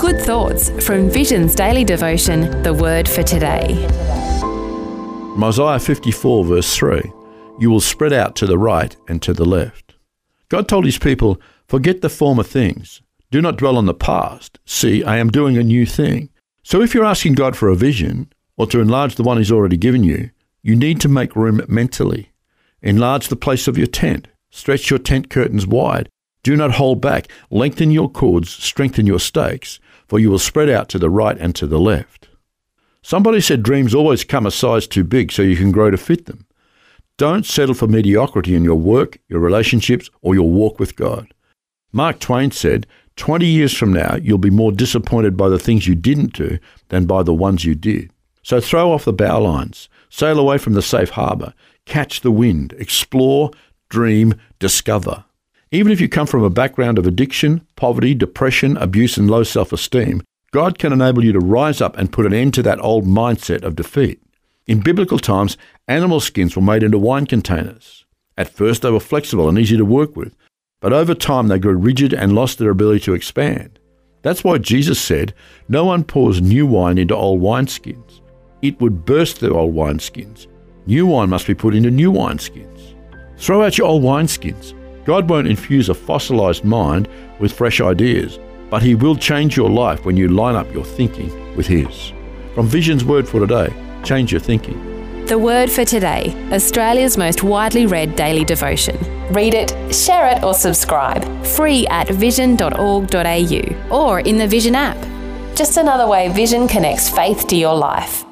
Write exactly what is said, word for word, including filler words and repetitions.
Good thoughts from Vision's daily devotion, The Word for Today. Isaiah fifty-four verse three, you will spread out to the right and to the left. God told his people, forget the former things. Do not dwell on the past. See, I am doing a new thing. So if you're asking God for a vision or to enlarge the one he's already given you, you need to make room mentally. Enlarge the place of your tent. Stretch your tent curtains wide. Do not hold back. Lengthen your cords. Strengthen your stakes, for you will spread out to the right and to the left. Somebody said dreams always come a size too big so you can grow to fit them. Don't settle for mediocrity in your work, your relationships, or your walk with God. Mark Twain said, twenty years from now, you'll be more disappointed by the things you didn't do than by the ones you did. So throw off the bow lines, sail away from the safe harbour, catch the wind, explore, dream, discover. Even if you come from a background of addiction, poverty, depression, abuse, and low self-esteem, God can enable you to rise up and put an end to that old mindset of defeat. In biblical times, animal skins were made into wine containers. At first, they were flexible and easy to work with, but over time they grew rigid and lost their ability to expand. That's why Jesus said, no one pours new wine into old wineskins. It would burst the old wineskins. New wine must be put into new wineskins. Throw out your old wineskins. God won't infuse a fossilized mind with fresh ideas, but he will change your life when you line up your thinking with his. From Vision's Word for Today, change your thinking. The Word for Today, Australia's most widely read daily devotion. Read it, share it or subscribe. Free at vision dot org dot a u or in the Vision app. Just another way Vision connects faith to your life.